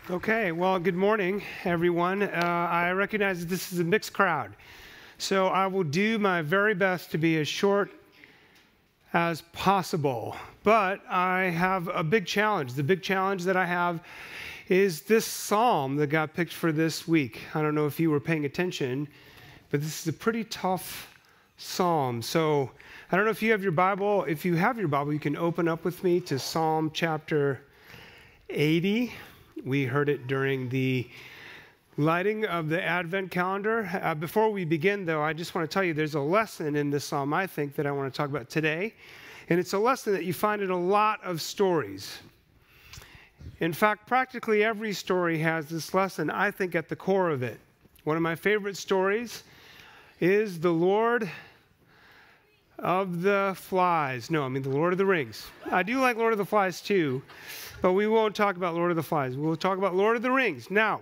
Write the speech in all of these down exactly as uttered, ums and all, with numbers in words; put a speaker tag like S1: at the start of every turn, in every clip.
S1: Okay, well, good morning, everyone. Uh, I recognize that this is a mixed crowd, so I will do my very best to be as short as possible. But I have a big challenge. The big challenge that I have is this psalm that got picked for this week. I don't know if you were paying attention, but this is a pretty tough psalm. So I don't know if you have your Bible. If you have your Bible, you can open up with me to Psalm chapter eighty. We heard it during the lighting of the Advent calendar. Uh, before we begin, though, I just want to tell you there's a lesson in this psalm, I think, that I want to talk about today. And it's a lesson that you find in a lot of stories. In fact, practically every story has this lesson, I think, at the core of it. One of my favorite stories is the Lord of the Flies. No, I mean the Lord of the Rings. I do like Lord of the Flies, too. But we won't talk about Lord of the Flies. We'll talk about Lord of the Rings. Now,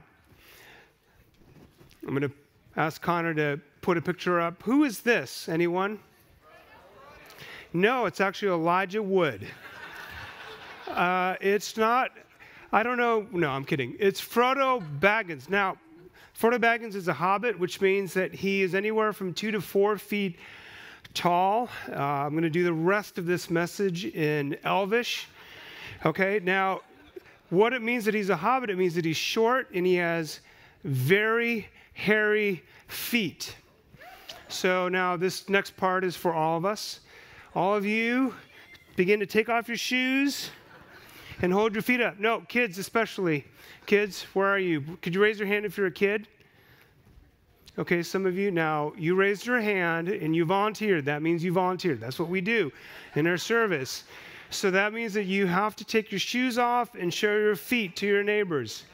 S1: I'm going to ask Connor to put a picture up. Who is this? Anyone? No, it's actually Elijah Wood. Uh, it's not, I don't know. No, I'm kidding. It's Frodo Baggins. Now, Frodo Baggins is a hobbit, which means that he is anywhere from two to four feet tall. Uh, I'm going to do the rest of this message in Elvish. Okay, now, what it means that he's a hobbit, it means that he's short and he has very hairy feet. So now this next part is for all of us. All of you, begin to take off your shoes and hold your feet up. No, kids especially. Kids, where are you? Could you raise your hand if you're a kid? Okay, some of you. Now, you raised your hand and you volunteered. That means you volunteered. That's what we do in our service. So that means that you have to take your shoes off and show your feet to your neighbors.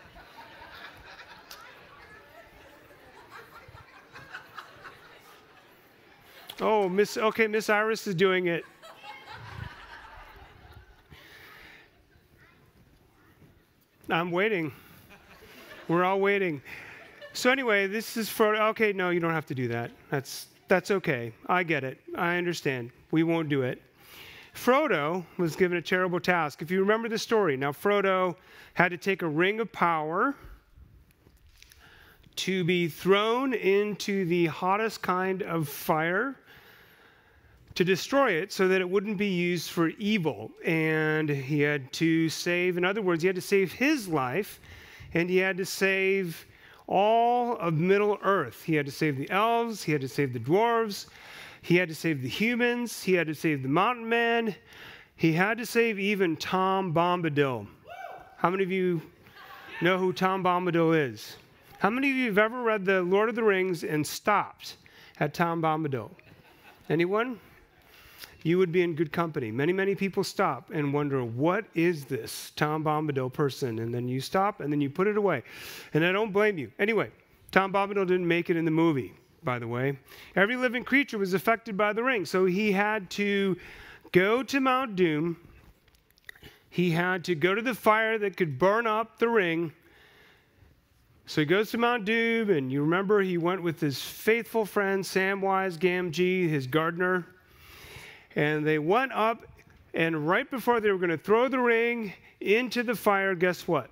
S1: Oh, Miss. Okay, Miss Iris is doing it. I'm waiting. We're all waiting. So anyway, this is for. Okay, no, you don't have to do that. That's that's okay. I get it. I understand. We won't do it. Frodo was given a terrible task. If you remember the story, now Frodo had to take a ring of power to be thrown into the hottest kind of fire to destroy it so that it wouldn't be used for evil. And he had to save, in other words, he had to save his life, and he had to save all of Middle Earth. He had to save the elves, he had to save the dwarves, he had to save the humans. He had to save the mountain men. He had to save even Tom Bombadil. How many of you know who Tom Bombadil is? How many of you have ever read the Lord of the Rings and stopped at Tom Bombadil? Anyone? You would be in good company. Many, many people stop and wonder, what is this Tom Bombadil person? And then you stop and then you put it away. And I don't blame you. Anyway, Tom Bombadil didn't make it in the movie, by the way. Every living creature was affected by the ring. So he had to go to Mount Doom. He had to go to the fire that could burn up the ring. So he goes to Mount Doom, and you remember he went with his faithful friend Samwise Gamgee, his gardener. And they went up, and right before they were going to throw the ring into the fire, guess what?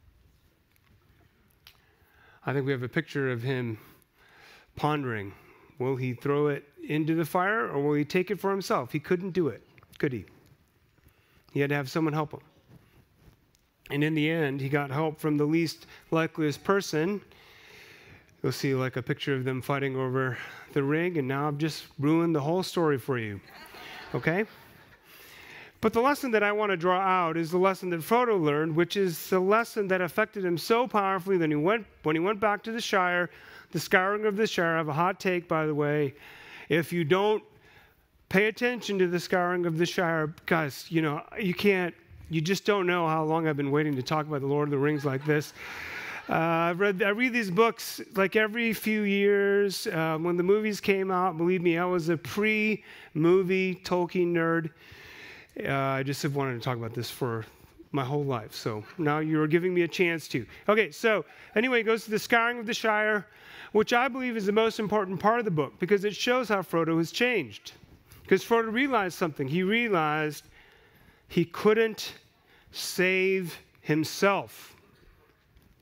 S1: I think we have a picture of him pondering, will he throw it into the fire or will he take it for himself? He couldn't do it, could he? He had to have someone help him. And in the end, he got help from the least likeliest person. You'll see like a picture of them fighting over the ring, and now I've just ruined the whole story for you. Okay? But the lesson that I want to draw out is the lesson that Frodo learned, which is the lesson that affected him so powerfully that he went, when he went back to the Shire, the scouring of the Shire. I have a hot take, by the way. If you don't pay attention to the scouring of the Shire, guys, you know, you can't, you just don't know how long I've been waiting to talk about the Lord of the Rings like this. Uh, I've read, I read these books like every few years. Uh, when the movies came out, believe me, I was a pre-movie Tolkien nerd. Uh, I just have wanted to talk about this for my whole life. So now you're giving me a chance to. Okay, so anyway, it goes to the scouring of the Shire, which I believe is the most important part of the book because it shows how Frodo has changed. Because Frodo realized something. He realized he couldn't save himself.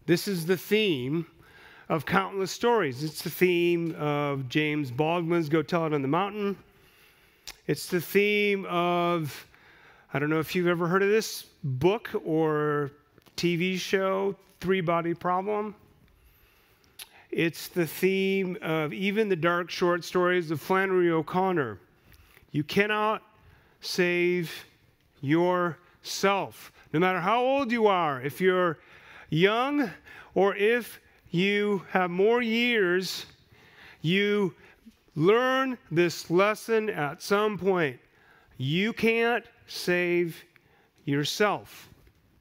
S1: This is the theme of countless stories. It's the theme of James Baldwin's Go Tell It on the Mountain. It's the theme of, I don't know if you've ever heard of this book or T V show, Three Body Problem. It's the theme of even the dark short stories of Flannery O'Connor. You cannot save yourself. No matter how old you are, if you're young or if you have more years, you learn this lesson at some point. You can't save yourself.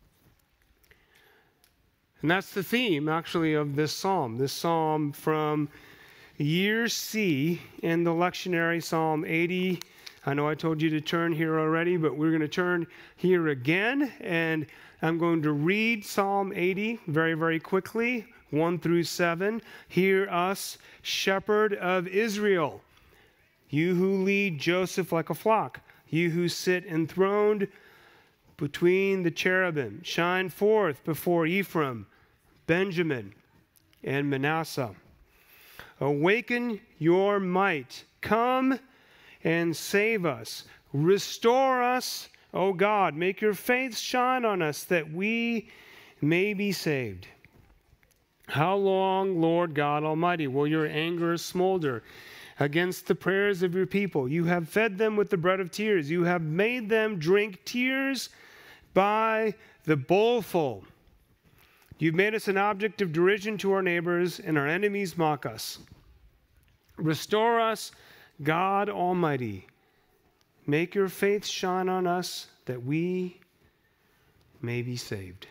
S1: And that's the theme, actually, of this psalm. This psalm from year C in the lectionary, Psalm eighty. I know I told you to turn here already, but we're going to turn here again. And I'm going to read Psalm eighty very, very quickly, one through seven. Hear us, shepherd of Israel, you who lead Joseph like a flock, you who sit enthroned between the cherubim, shine forth before Ephraim, Benjamin, and Manasseh. Awaken your might. Come and save us. Restore us, O God. Make your face shine on us that we may be saved. How long, Lord God Almighty, will your anger smolder against the prayers of your people? You have fed them with the bread of tears. You have made them drink tears by the bowlful. You've made us an object of derision to our neighbors, and our enemies mock us. Restore us, God Almighty. Make your faith shine on us that we may be saved.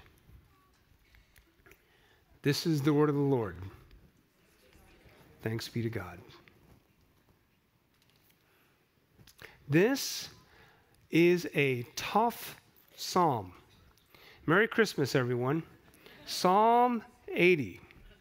S1: This is the word of the Lord. Thanks be to God. This is a tough psalm. Merry Christmas, everyone. Psalm eighty.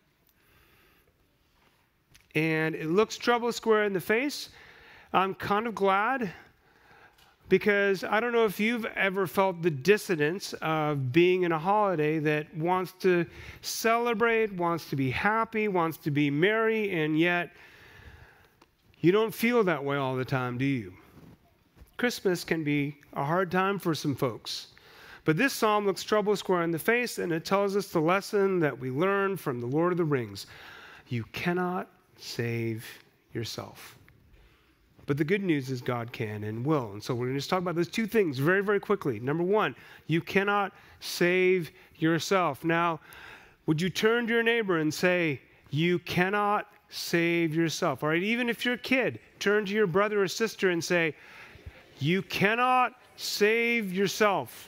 S1: And it looks trouble square in the face. I'm kind of glad, because I don't know if you've ever felt the dissonance of being in a holiday that wants to celebrate, wants to be happy, wants to be merry, and yet you don't feel that way all the time, do you? Christmas can be a hard time for some folks. But this psalm looks trouble square in the face, and it tells us the lesson that we learned from the Lord of the Rings. You cannot save yourself. But the good news is God can and will. And so we're going to just talk about those two things very, very quickly. Number one, you cannot save yourself. Now, would you turn to your neighbor and say, you cannot save yourself? All right, even if you're a kid, turn to your brother or sister and say, you cannot save yourself.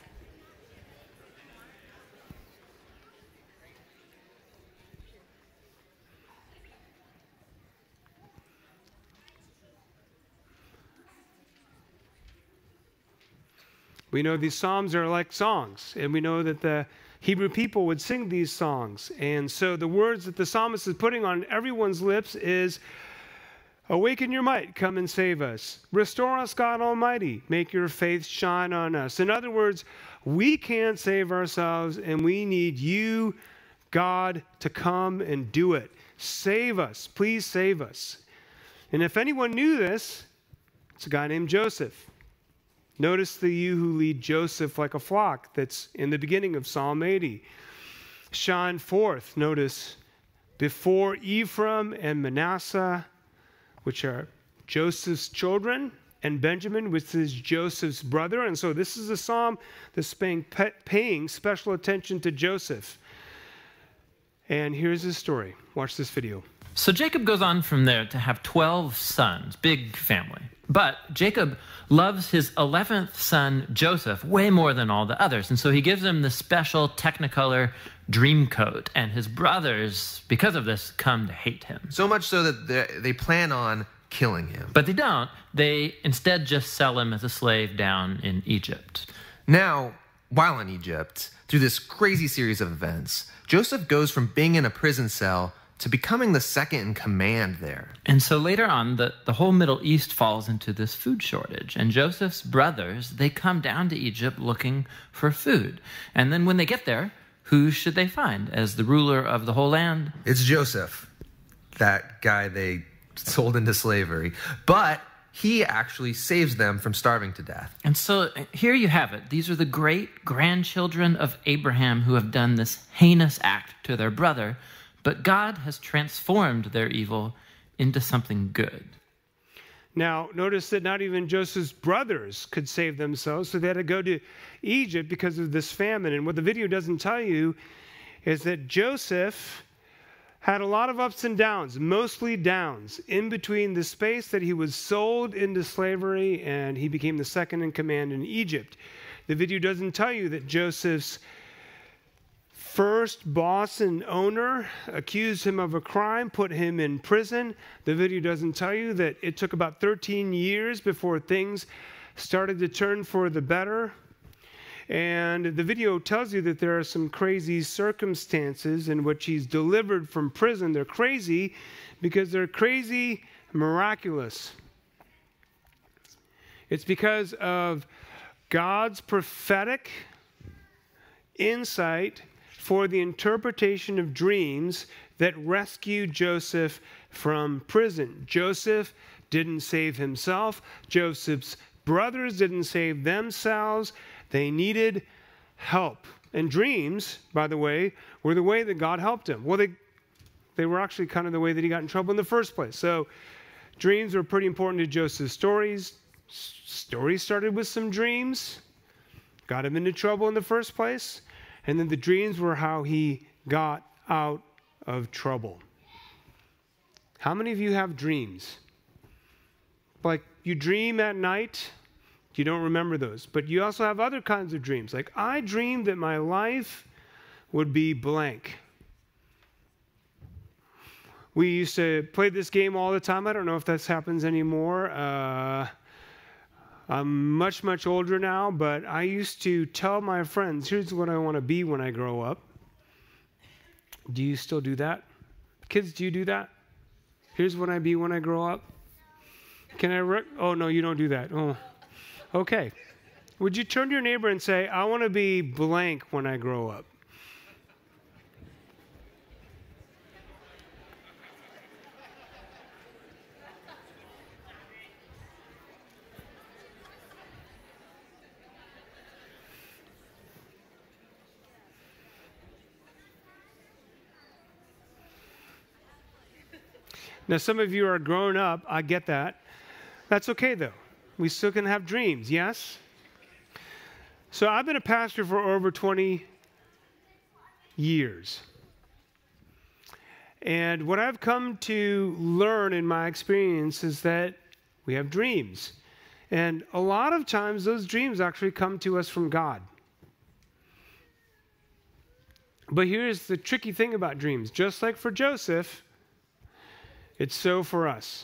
S1: We know these psalms are like songs, and we know that the Hebrew people would sing these songs. And so the words that the psalmist is putting on everyone's lips is, awaken your might, come and save us. Restore us, God Almighty. Make your faith shine on us. In other words, we can't save ourselves, and we need you, God, to come and do it. Save us. Please save us. And if anyone knew this, it's a guy named Joseph. Notice the you who lead Joseph like a flock that's in the beginning of Psalm eighty. Shine forth, notice, before Ephraim and Manasseh, which are Joseph's children, and Benjamin, which is Joseph's brother. And so this is a psalm that's paying, paying special attention to Joseph. And here's his story. Watch this video.
S2: So Jacob goes on from there to have twelve sons, big family. But Jacob loves his eleventh son, Joseph, way more than all the others. And so he gives him the special Technicolor dream coat. And his brothers, because of this, come to hate him.
S3: So much so that they plan on killing him.
S2: But they don't. They instead just sell him as a slave down in Egypt.
S3: Now, while in Egypt, through this crazy series of events, Joseph goes from being in a prison cell to becoming the second in command there.
S2: And so later on, the, the whole Middle East falls into this food shortage. And Joseph's brothers, they come down to Egypt looking for food. And then when they get there, who should they find as the ruler of the whole land?
S3: It's Joseph, that guy they sold into slavery. But he actually saves them from starving to death.
S2: And so here you have it. These are the great grandchildren of Abraham who have done this heinous act to their brother, but God has transformed their evil into something good.
S1: Now, notice that not even Joseph's brothers could save themselves, so they had to go to Egypt because of this famine. And what the video doesn't tell you is that Joseph had a lot of ups and downs, mostly downs, in between the space that he was sold into slavery and he became the second in command in Egypt. The video doesn't tell you that Joseph's first boss and owner accused him of a crime, put him in prison. The video doesn't tell you that it took about thirteen years before things started to turn for the better. And the video tells you that there are some crazy circumstances in which he's delivered from prison. They're crazy because they're crazy miraculous. It's because of God's prophetic insight for the interpretation of dreams that rescued Joseph from prison. Joseph didn't save himself. Joseph's brothers didn't save themselves. They needed help. And dreams, by the way, were the way that God helped him. Well, they, they were actually kind of the way that he got in trouble in the first place. So dreams were pretty important to Joseph's stories. Stories started with some dreams, got him into trouble in the first place. And then the dreams were how he got out of trouble. How many of you have dreams? Like you dream at night, you don't remember those. But you also have other kinds of dreams. Like I dreamed that my life would be blank. We used to play this game all the time. I don't know if this happens anymore. Uh, I'm much, much older now, but I used to tell my friends, here's what I want to be when I grow up. Do you still do that? Kids, do you do that? Here's what I be when I grow up. Can I, re- oh no, you don't do that. Oh, okay. Would you turn to your neighbor and say, I want to be blank when I grow up? Now, some of you are grown up. I get that. That's okay, though. We still can have dreams, yes? So I've been a pastor for over twenty years. And what I've come to learn in my experience is that we have dreams. And a lot of times those dreams actually come to us from God. But here's the tricky thing about dreams. Just like for Joseph, it's so for us.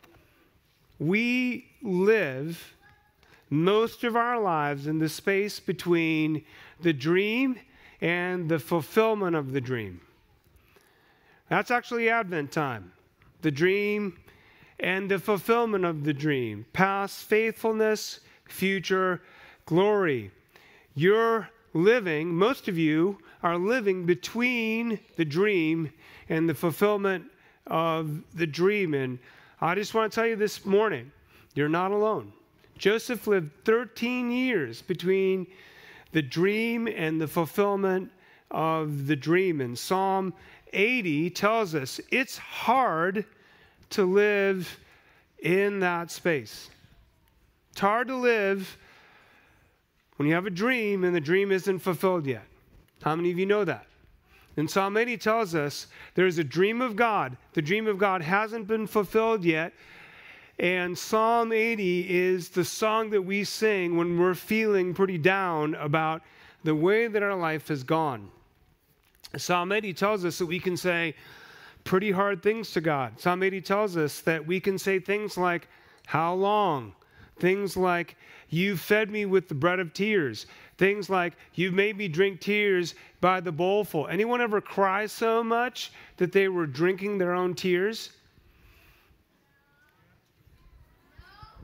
S1: We live most of our lives in the space between the dream and the fulfillment of the dream. That's actually Advent time. The dream and the fulfillment of the dream. Past faithfulness, future glory. You're living, most of you are living between the dream and the fulfillment of the dream. And I just want to tell you this morning, you're not alone. Joseph lived thirteen years between the dream and the fulfillment of the dream. And Psalm eighty tells us it's hard to live in that space. It's hard to live when you have a dream and the dream isn't fulfilled yet. How many of you know that? And Psalm eighty tells us there's a dream of God. The dream of God hasn't been fulfilled yet. And Psalm eighty is the song that we sing when we're feeling pretty down about the way that our life has gone. Psalm eighty tells us that we can say pretty hard things to God. Psalm eighty tells us that we can say things like, how long? Things like, you've fed me with the bread of tears. Things like, you've made me drink tears by the bowlful. Anyone ever cry so much that they were drinking their own tears?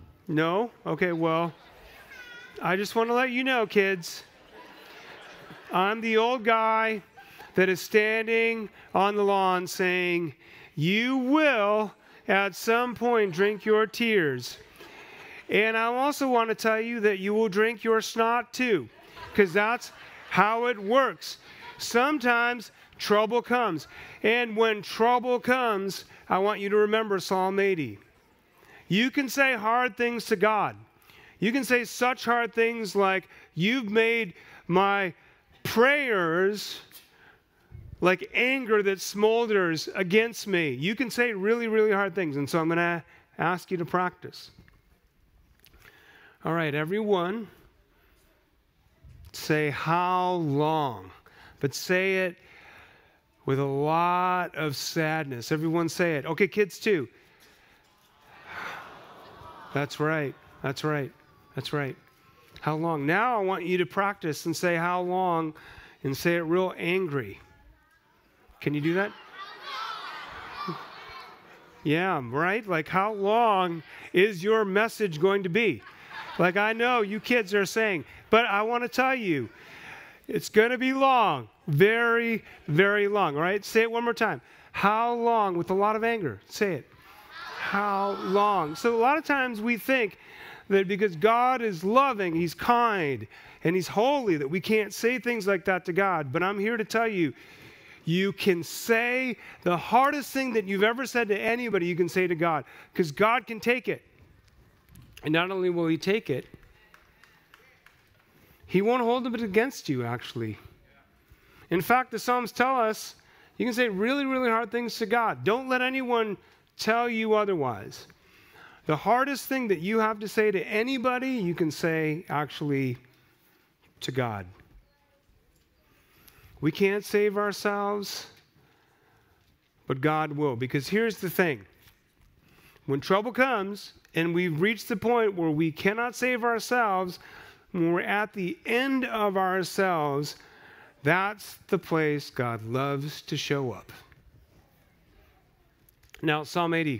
S1: No? Okay, well, I just want to let you know, kids. I'm the old guy that is standing on the lawn saying, you will at some point drink your tears. And I also want to tell you that you will drink your snot too, because that's how it works. Sometimes trouble comes. And when trouble comes, I want you to remember Psalm eighty. You can say hard things to God. You can say such hard things like, you've made my prayers like anger that smolders against me. You can say really, really hard things. And so I'm going to ask you to practice. All right, everyone, say how long, but say it with a lot of sadness. Everyone say it. Okay, kids too. That's right. That's right. That's right. How long? Now I want you to practice and say how long and say it real angry. Can you do that? Yeah, right? Like how long is your message going to be? Like I know you kids are saying, but I want to tell you, it's going to be long. Very, very long. All right? Say it one more time. How long? With a lot of anger. Say it. How long? So a lot of times we think that because God is loving, he's kind, and he's holy, that we can't say things like that to God. But I'm here to tell you, you can say the hardest thing that you've ever said to anybody, you can say to God, because God can take it. And not only will he take it, he won't hold it against you, actually. In fact, the Psalms tell us you can say really, really hard things to God. Don't let anyone tell you otherwise. The hardest thing that you have to say to anybody, you can say actually to God. We can't save ourselves, but God will. Because here's the thing. When trouble comes and we've reached the point where we cannot save ourselves, when we're at the end of ourselves, that's the place God loves to show up. Now, Psalm eighty.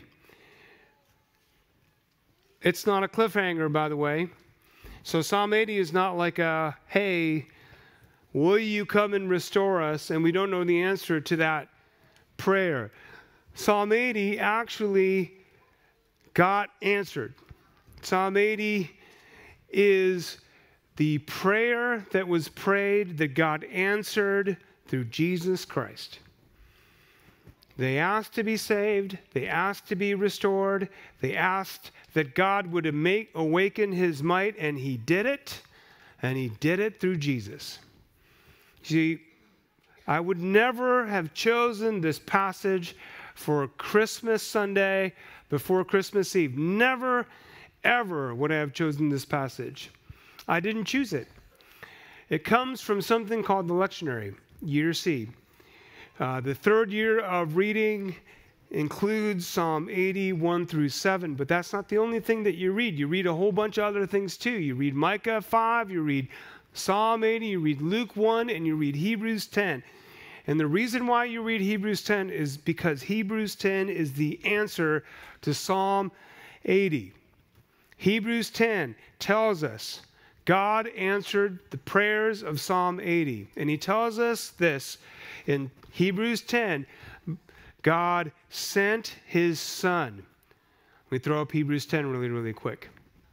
S1: It's not a cliffhanger, by the way. So Psalm eighty is not like a, hey, will you come and restore us? And we don't know the answer to that prayer. Psalm eighty actually got answered. Psalm eighty is the prayer that was prayed that God answered through Jesus Christ. They asked to be saved. They asked to be restored. They asked that God would make, awaken his might, and he did it. And he did it through Jesus. See, I would never have chosen this passage for Christmas Sunday before Christmas Eve. Never, ever would I have chosen this passage. I didn't choose it. It comes from something called the lectionary, year C. Uh, the third year of reading includes Psalm eighty, one through seven, but that's not the only thing that you read. You read a whole bunch of other things too. You read Micah five, you read Psalm eighty, you read Luke one, and you read Hebrews ten. And the reason why you read Hebrews ten is because Hebrews ten is the answer to Psalm eighty. Hebrews ten tells us God answered the prayers of Psalm eighty. And he tells us this in Hebrews ten, God sent his son. Let me throw up Hebrews ten really, really quick.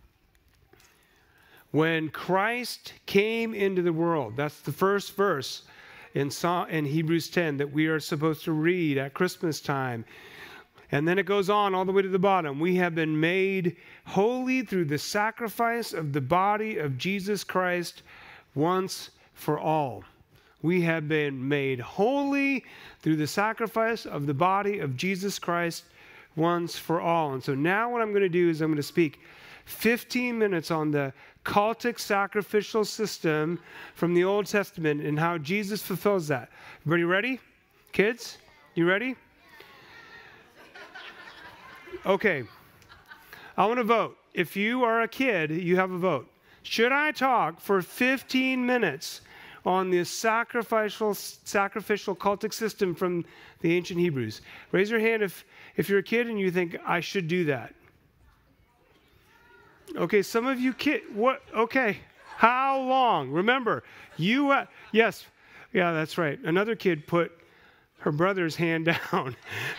S1: When Christ came into the world, that's the first verse in, in Hebrews ten that we are supposed to read at Christmas time. And then it goes on all the way to the bottom. We have been made holy through the sacrifice of the body of Jesus Christ once for all. We have been made holy through the sacrifice of the body of Jesus Christ once for all. And so now what I'm going to do is I'm going to speak fifteen minutes on the cultic sacrificial system from the Old Testament and how Jesus fulfills that. Everybody ready? Kids, you ready? Okay. I want to vote. If you are a kid, you have a vote. Should I talk for fifteen minutes on the sacrificial sacrificial cultic system from the ancient Hebrews? Raise your hand if, if you're a kid and you think I should do that. Okay, some of you kid, what? Okay. How long? Remember, you, uh, yes, yeah, that's right. Another kid put her brother's hand down.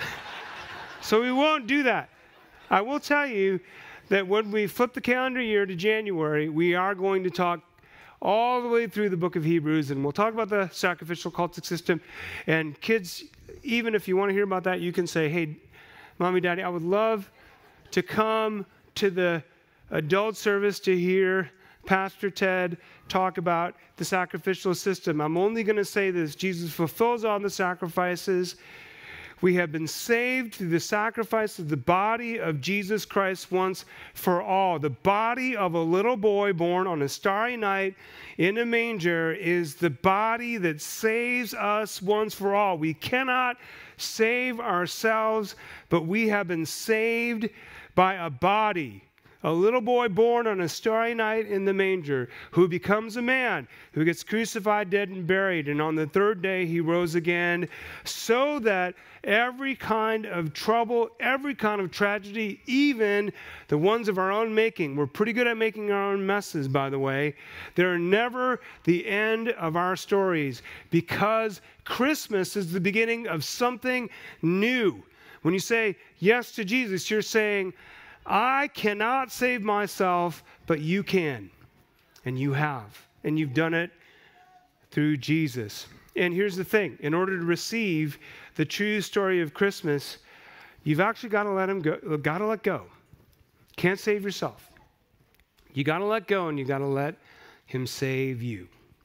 S1: So we won't do that. I will tell you that when we flip the calendar year to January, we are going to talk all the way through the book of Hebrews, and we'll talk about the sacrificial cultic system. And kids, even if you want to hear about that, you can say, hey, Mommy, Daddy, I would love to come to the adult service to hear Pastor Ted talk about the sacrificial system. I'm only going to say this. Jesus fulfills all the sacrifices. We have been saved through the sacrifice of the body of Jesus Christ once for all. The body of a little boy born on a starry night in a manger is the body that saves us once for all. We cannot save ourselves, but we have been saved by a body. A little boy born on a starry night in the manger, who becomes a man, who gets crucified, dead, and buried, and on the third day he rose again, so that every kind of trouble, every kind of tragedy, even the ones of our own making — we're pretty good at making our own messes, by the way — they're never the end of our stories, because Christmas is the beginning of something new. When you say yes to Jesus, you're saying, I cannot save myself, but you can. And you have. And you've done it through Jesus. And here's the thing. In order to receive the true story of Christmas, you've actually got to let him go. Got to let go. Can't save yourself. You got to let go, and you got to let him save you.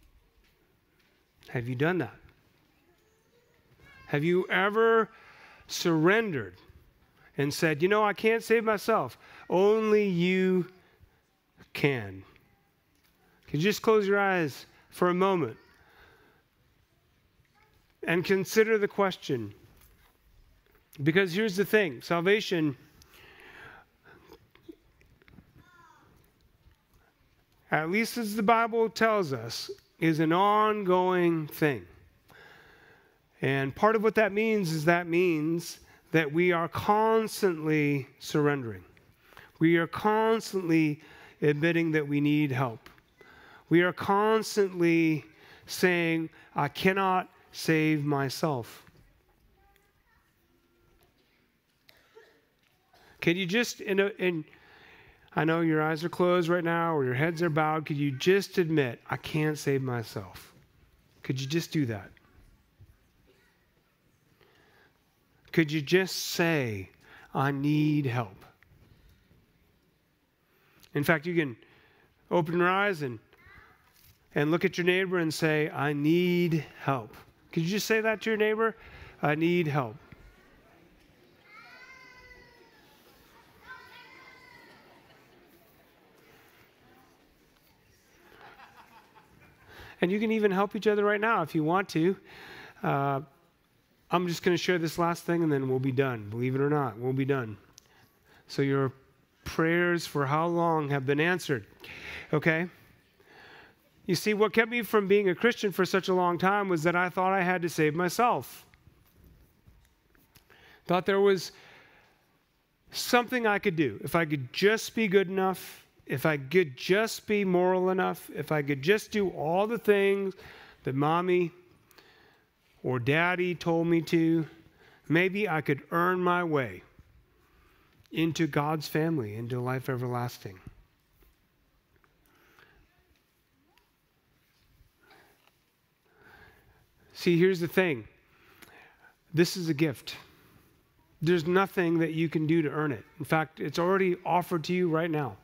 S1: Have you done that? Have you ever surrendered and said, you know, I can't save myself. Only you can. Can you just close your eyes for a moment and consider the question? Because here's the thing. Salvation, at least as the Bible tells us, is an ongoing thing. And part of what that means is that means that we are constantly surrendering. We are constantly admitting that we need help. We are constantly saying, I cannot save myself. Can you just, in, a, in I know your eyes are closed right now or your heads are bowed, could you just admit, I can't save myself? Could you just do that? Could you just say, I need help? In fact, you can open your eyes and, and look at your neighbor and say, I need help. Could you just say that to your neighbor? I need help. And you can even help each other right now if you want to. Uh, I'm just going to share this last thing and then we'll be done. Believe it or not, we'll be done. So your prayers for how long have been answered. Okay? You see, what kept me from being a Christian for such a long time was that I thought I had to save myself. Thought there was something I could do. If I could just be good enough, if I could just be moral enough, if I could just do all the things that mommy or daddy told me to, maybe I could earn my way into God's family, into life everlasting. See, here's the thing. This is a gift. There's nothing that you can do to earn it. In fact, it's already offered to you right now.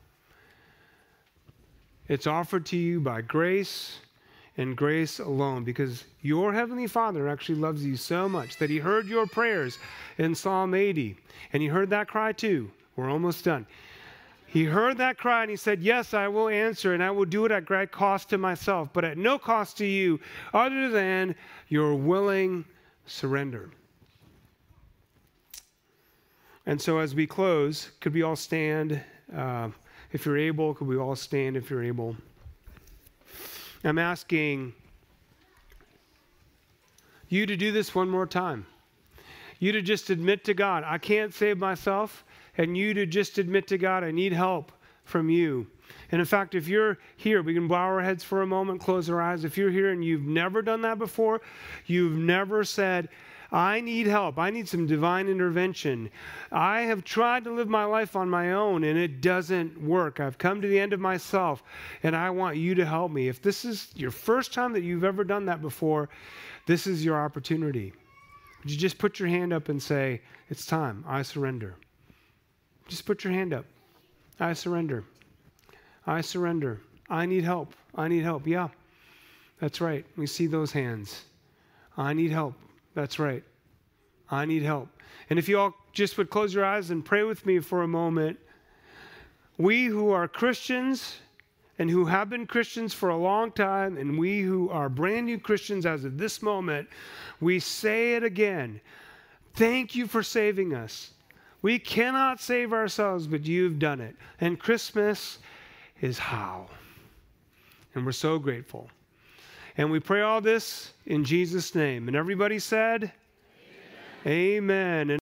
S1: It's offered to you by grace and grace alone, because your Heavenly Father actually loves you so much that He heard your prayers in Psalm eighty, and He heard that cry too. We're almost done. He heard that cry and He said, yes, I will answer, and I will do it at great cost to myself, but at no cost to you other than your willing surrender. And so as we close, could we all stand? Uh, if you're able, could we all stand if you're able? I'm asking you to do this one more time. You to just admit to God, I can't save myself. And you to just admit to God, I need help. from you. And in fact, if you're here, we can bow our heads for a moment, close our eyes. If you're here and you've never done that before, you've never said, I need help. I need some divine intervention. I have tried to live my life on my own and it doesn't work. I've come to the end of myself and I want you to help me. If this is your first time that you've ever done that before, this is your opportunity. Would you just put your hand up and say, it's time. I surrender. Just put your hand up. I surrender. I surrender. I need help. I need help. Yeah, that's right. We see those hands. I need help. That's right. I need help. And if you all just would close your eyes and pray with me for a moment. We who are Christians and who have been Christians for a long time, and we who are brand new Christians as of this moment, we say it again. Thank you for saving us. We cannot save ourselves, but you've done it. And Christmas is how. And we're so grateful. And we pray all this in Jesus' name. And everybody said, Amen. Amen. And